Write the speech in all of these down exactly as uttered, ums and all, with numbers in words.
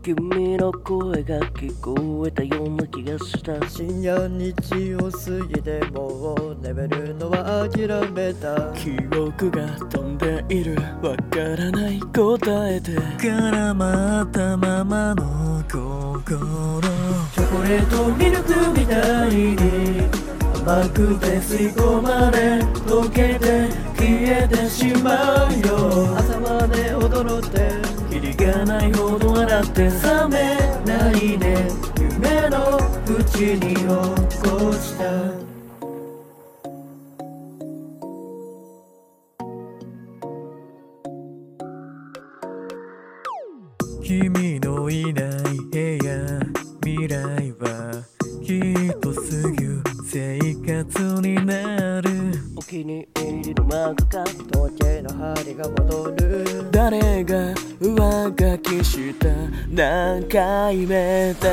君の声が聞こえたような気がした。 深夜日を過ぎてもう眠るのは諦めた。 記憶が飛んでいるわからない答えで絡まったままの心。チョコレートミルクみたいに甘くて吸い込まれ溶けて消えてしまうよ。 朝まで踊ってキリがないほど笑って覚めないで夢の淵に落っこちた。君のいない部屋未来はきっとすぐ生活になる。お気に入りの漫画家時計の針が戻る。 誰が上書きした何回目だ。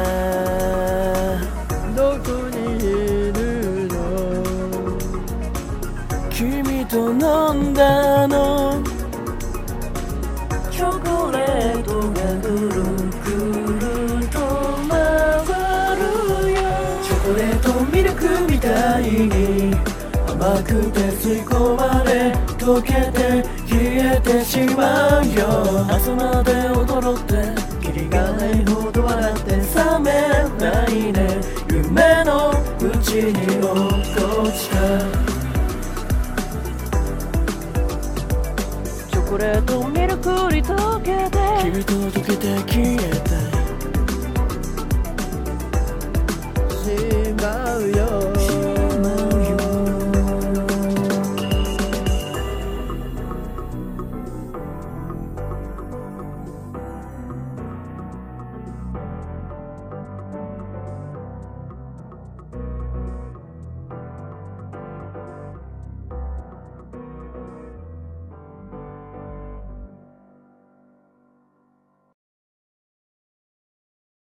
どこにいるの。 君と飲んだのチョコレートがぐるぐると回るよ。チョコレートミルクみたいに甘くて吸い込まれ溶けて消えてしまうよ。朝まで踊ってキリがないほど笑って覚めないで夢の淵に落っこちた。チョコレートミルクに溶けて君と溶けて消えた。